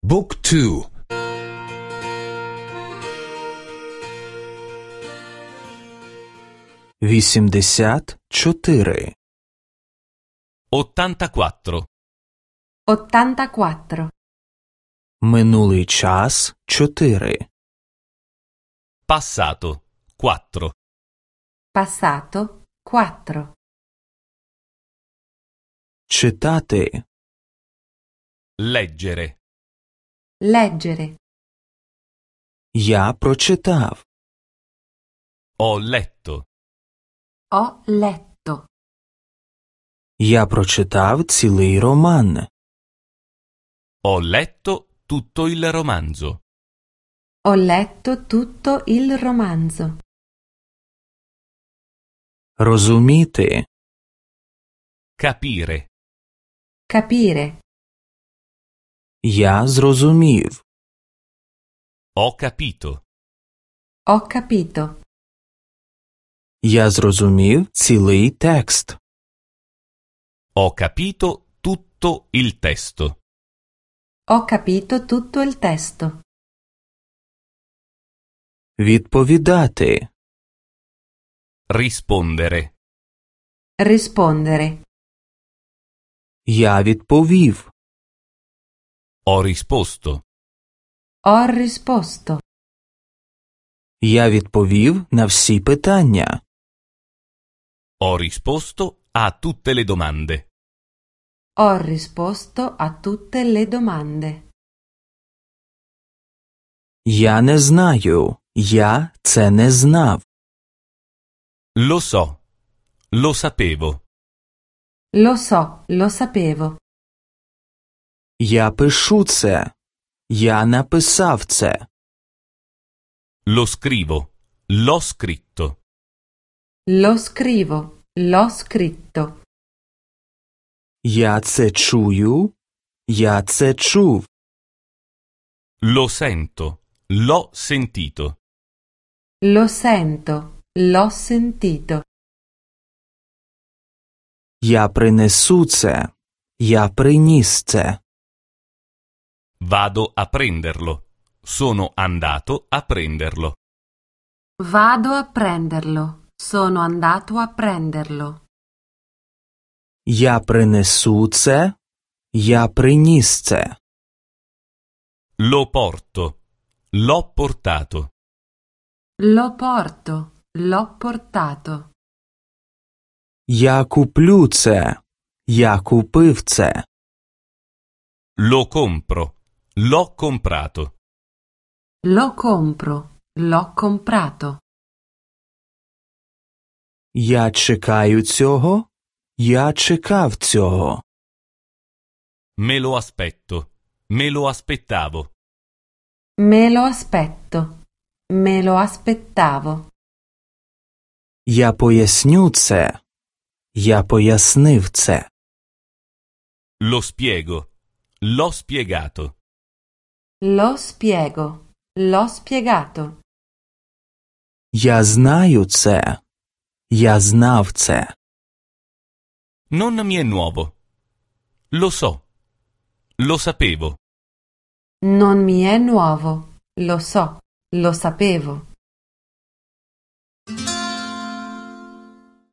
Book 2. 84. 84. 84. Минулий час 4. Passato 4. Passato 4. Читати. Leggere. Leggere. Я прочитав. Ho letto. Ho letto. Я прочитав цілий роман. Ho letto tutto il romanzo. Ho letto tutto il romanzo. Розуміти. Capire. Capire. Я зрозумів. Ho capito. Ho capito. Я зрозумів цілий текст. Ho capito tutto il testo. Ho capito tutto il testo. Відповідати. Rispondere. Rispondere. Я відповів. Ho risposto. Ho risposto. Я відповів на всі питання. Ho risposto a tutte le domande. Ho risposto a tutte le domande. Я не знаю. Я це не знав. Lo so. Lo sapevo. Lo so, lo sapevo. Я пишу це. Я написав це. Lo scrivo. L'ho scritto. Lo scrivo, l'ho scritto. Я це чую. Я це чув. Lo sento. L'ho sentito. Lo sento, l'ho sentito. Я принесу це. Я приніс це. Vado a prenderlo. Sono andato a prenderlo. Vado a prenderlo. Sono andato a prenderlo. Я принесу це. Я приніс це. Lo porto. L'ho portato. Lo porto, l'ho portato. Я куплю це. Я купив це. Lo compro. L'ho comprato. Lo compro, l'ho comprato. Я чекаю цього. Я чекав цього. Me lo aspetto. Me lo aspettavo. Me lo aspetto. Me lo aspettavo. Я поясню це. Я пояснив це. Lo spiego. L'ho spiegato. Lo spiego. L'ho spiegato. Я знаю це. Я знав це. Non mi è nuovo. Lo so. Lo sapevo. Non mi è nuovo. Lo so, lo sapevo.